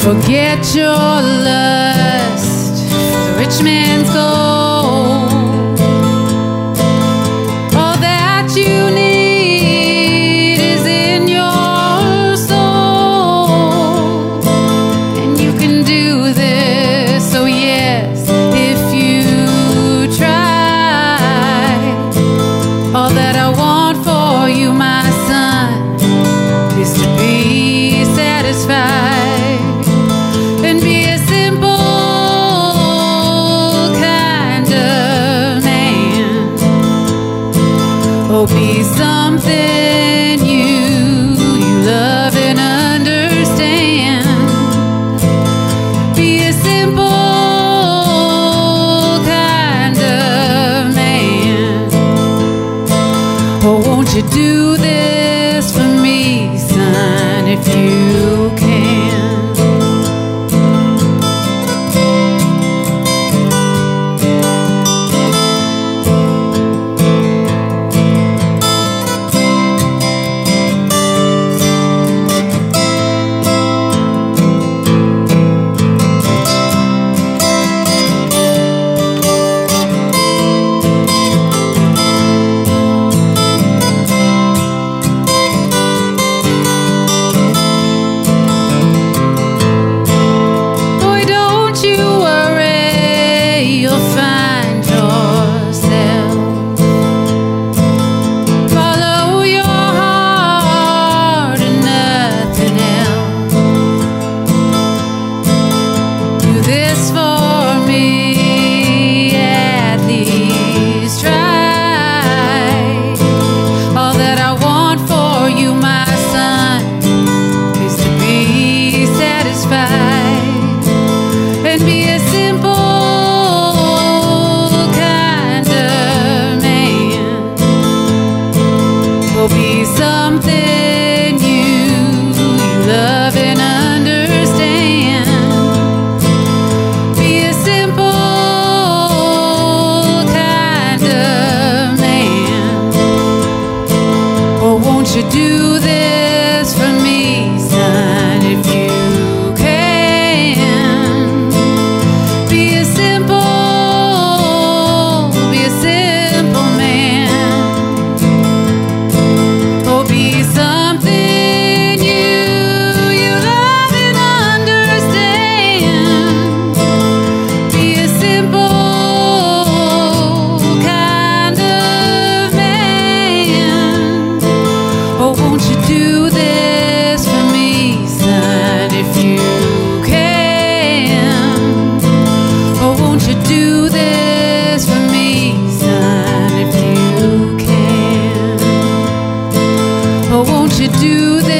Forget your lust for the rich man's gold. All that you need is in your soul, and you can do this. So yes, if you try. All that I want for you, my son, is to be satisfied. And be a simple kind of man. Oh, be something you love and understand. Be a simple kind of man. Oh, won't you do this for me, son, if you can? Be something you love and understand. Be a simple kind of man. Or won't you do this for me, son, if you can? Be a simple man. Be something you love and understand. Be a simple kind of man. Oh, won't you do this for me, son, if you can? Oh, won't you do this for me, son, if you can? Oh, won't you do this?